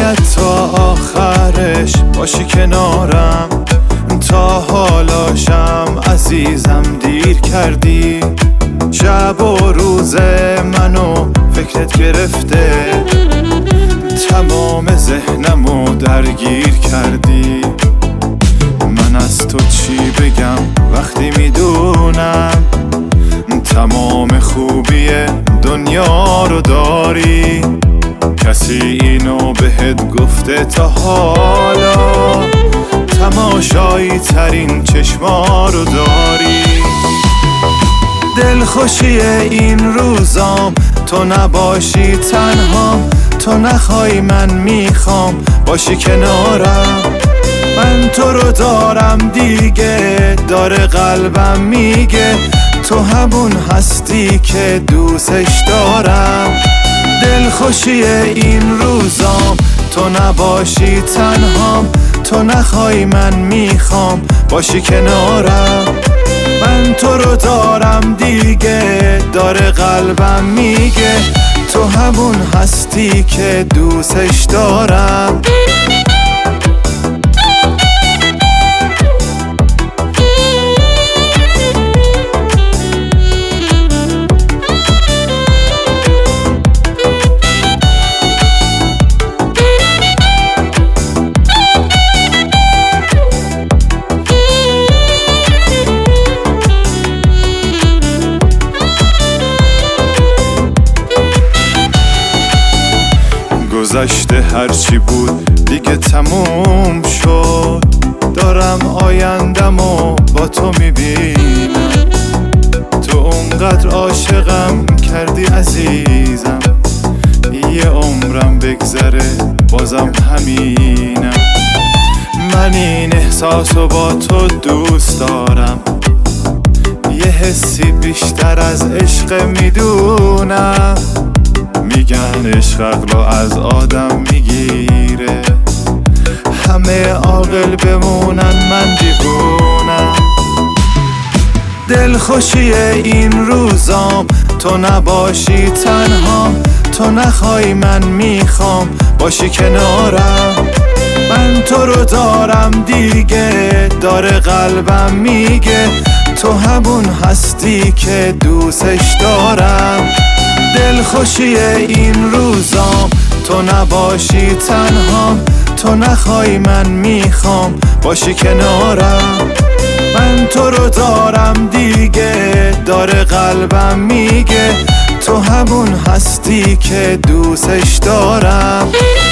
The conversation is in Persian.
باید تا آخرش باشی کنارم، تا حالاشم عزیزم دیر کردی. شب و روز منو فکرت گرفته، تمام ذهنمو درگیر کردی. من از تو چی بگم وقتی میدونم تمام خوبی دنیا رو داری؟ کسی اینو بهت گفته تا حالا؟ تماشایی ترین چشما رو داری. دلخوشی این روزام تو نباشی تنهام، تو نخوای من میخوام باشی کنارم. من تو رو دارم دیگه، داره قلبم میگه تو همون هستی که دوستش دارم. دلخوشی این روزام تو نباشی تنهام، تو نخوای من میخوام باشی کنارم. من تو رو دارم دیگه، داره قلبم میگه تو همون هستی که دوستش دارم. گذشته هرچی بود دیگه تموم شد، دارم آیندمو با تو میبینم. تو اونقدر عاشقم کردی عزیزم، یه عمرم بگذره بازم همینم. من این احساسو با تو دوست دارم، یه حسی بیشتر از عشق میدونم. میگن عشق عقلو از آدم میگیره، همه عاقل بمونن من دیوونم. دلخوشی این روزام تو نباشی تنهام، تو نخوای من میخوام باشی کنارم. من تو رو دارم دیگه، داره قلبم میگه تو همون هستی که دوستش دارم. دلخوشی این روزام تو نباشی تنهام، تو نخوای من میخوام باشی کنارم. من تو رو دارم دیگه، داره قلبم میگه تو همون هستی که دوستش دارم.